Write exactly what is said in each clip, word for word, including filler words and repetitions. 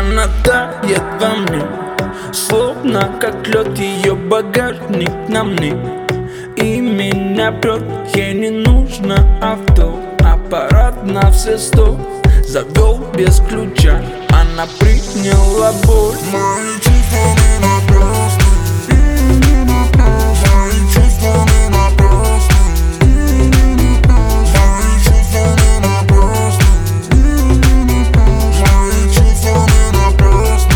Она тает во мне, словно как лед, ее багажник на мне. И меня прет, ей не нужно авто, аппарат на все сто. Завел без ключа, она приняла боль. Мои чувства не напрасны, не напрасны. Мои чувства не напрасны, не напрасны. Мои чувства не напрасны, не напрасны. Мои чувства не напрасны,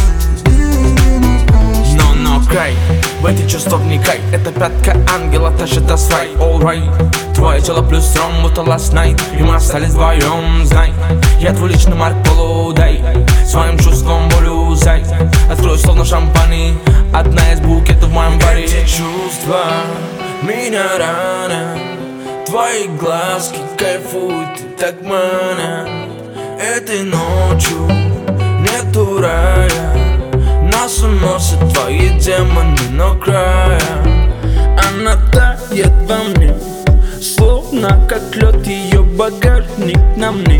не напрасны. Но, но, край, в эти чувства вникай. Это пятка ангела тащит нас в рай, all right. Твое тело плюс ром, будто last night. И мы остались вдвоем, знай. Я твой личный Марк Поло, дай своим чувствам волю, зай. Открою словно шампани, одна из букетов в моем баре. Эти чувства меня ранят, твои глазки кайфуют, ты так манят. Этой ночью нету рая, нас уносят твои демоны, но края. Она тает во мне, словно как лед, ее багажник на мне.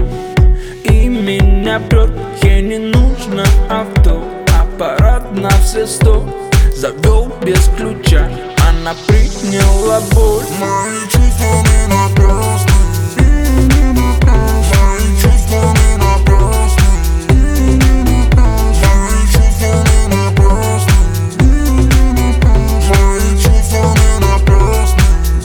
И меня прет, ей не нужно авто, аппарат на все сто. Завел без ключа, она приняла боль. Мои чувства не напрасны, не напрасны. Мои чувства не напрасны, не напрасны. Мои чувства не напрасны, не напрасны. Мои чувства не напрасны,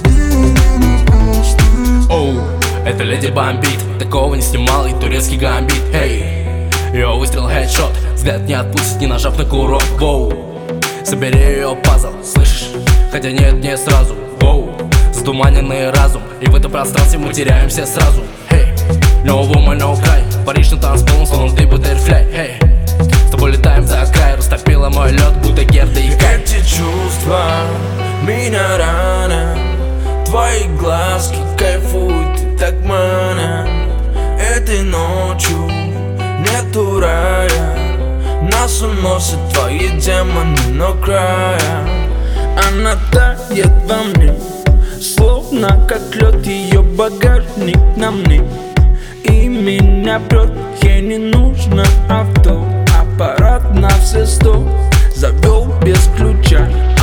не напрасны. Оу, это леди бомбит, такого не снимал и турецкий гамбит. Эй, ее выстрел хедшот, взгляд не отпустит, не нажав на курок. Воу, собери ее пазл, слышишь? Хотя нет, не сразу. Воу, затуманенный разум, и в этом пространстве мы теряемся сразу. Эй, no woman, no cry. Париж на танцполом, словно ты бутерфляй. Эй, с тобой летаем за край, растопила мой лед, будто Герда и Кай. Эти чувства меня ранят, твои глазки кайфуют, ты так манят. Этой ночью нету рая, нас уносят твои демоны, но края. Она тает во мне, словно как лед, ее багажник на мне. И меня прет, ей не нужно авто, аппарат на все сто. Завел без ключа,